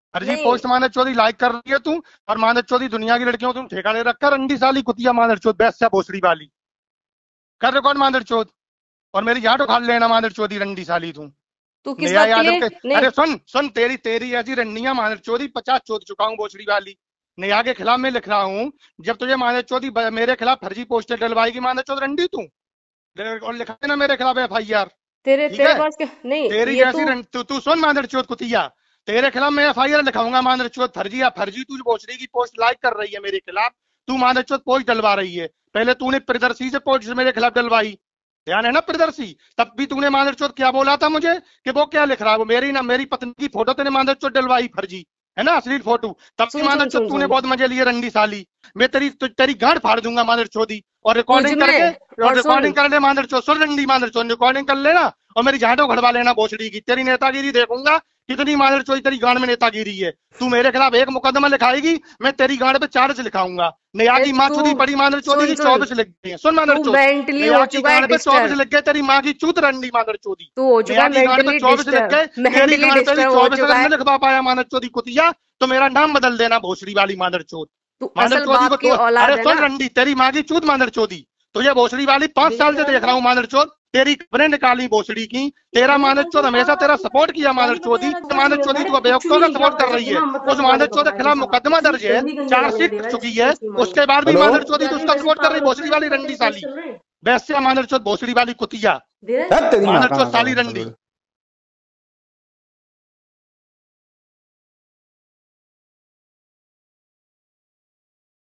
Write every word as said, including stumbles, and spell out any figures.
फर्जी नहीं पोस्ट मानव चौधरी लाइक कर रही है तू, और मानव चौधरी दुनिया की लड़कियों तुम ठेका ले रखा, रंडी साली कुतिया मानव चौथ बैस्या भोसड़ी वाली। कर रिकॉर्ड मानव चौथ, और मेरी यहाँ तो खा लेना मानव चौधरी रंडी साली तू। तू किस नया बात के यादव लिए के, नहीं। अरे सुन सुन, तेरी तेरी ऐसी रंडियां मानव चौधरी पचास चौथ चुका हूँ भोसड़ी वाली। नया के खिलाफ मैं लिख रहा हूँ, जब तुझे मानव चौधरी मेरे खिलाफ फर्जी पोस्टर डलवाएगी मानव चौधरी रंडी तू, और लिखा देना मेरे खिलाफ एफ आई आर। तेरे ठीक तेरे है, पास क्या नहीं तेरी ये जैसी तू। रंग तू, तू सुन मादर चौथ कुतिया, तेरे खिलाफ मैं एफ आई आर लिखाऊंगा मादर चौथ फर्जी, या फर्जी तू भोसड़ी की पोस्ट लाइक कर रही है मेरे खिलाफ, तू मादर चौथ पोस्ट डलवा रही है। पहले तूने प्रियदर्शी से पोस्ट मेरे खिलाफ डलवाई, ध्यान है ना प्रियदर्शी, तब भी तूने मादर चौथ क्या बोला था मुझे कि वो क्या लिख रहा है, वो मेरी ना मेरी पत्नी की फोटो तेने मादर चौथ डलवाई फर्जी, है ना अश्लील फोटो, तब भी सुन मादर सुन चौथ सुन तूने सुन बहुत मजे लिए रंडी साली। मैं तेरी तु, तेरी गांड फाड़ दूंगा मादर चौधी, और तुझ रिकॉर्डिंग करके, में। और और सुन रिकॉर्डिंग कर ले मादर चौथ, सुन रंडी मादर चौथ, रिकॉर्डिंग कर लेना, और मेरी झाड़ो घड़वा लेना भोसड़ी की, तेरी नेतागिरी देखूंगा कितनी मादर चौथ तेरी गांड में नेतागिरी है। तू मेरे खिलाफ एक मुकदमा लिखाएगी, मैं तेरी गांड पे चार्ज लिखाऊंगा। नया ए की माँ तू चुदी पड़ी मादर चौधी सुन की सुन चौबीस लिख गई है, सुन मादर तू चौथ, मेंटली हो नया की चुका है गांड पे चौबीस डिस्टर्ब। लिख गए, तेरी माँ की चूत रंडी मादर चौधी। तू हो चुका नया है की गांड पे मेंटली चौबीस लिख डिस्टर्ब, गए, तेरी मेंटली गांड पे भी डिस्टर्ब हो चौबीस चुका अगर है। मैं लिखवा पाया मादर चौधी कुतिया, तो मेरा नाम बदल देना भोसड़ी वाली मादर चौथ। तू मादर असल चौधी को बाप की तो, औलाद अरे है सुन ना। रंडी, तेरी माँ की चूत मादर चौधी, तुझे भोसड़ी वाली पांच साल से देख रहा हूँ मादर चौथ, तेरी खबरें निकाली भोसड़ी की, तेरा मादर चौथ हमेशा तेरा सपोर्ट किया मादर चौधी, मादर चौधी तू बेवकूफों का सपोर्ट कर रही है। उस मादर चौथ के खिलाफ मुकदमा दर्ज है, चार्जशीट कर चुकी है, उसके बाद भी हेलो। मादर चौधी तू उसका सपोर्ट कर रही, भोसड़ी वाली रंडी साली, वैसे मादर चौथ भोसड़ी वाली कुतिया, है तेरी माँ मादर का चौथ साली रंडी।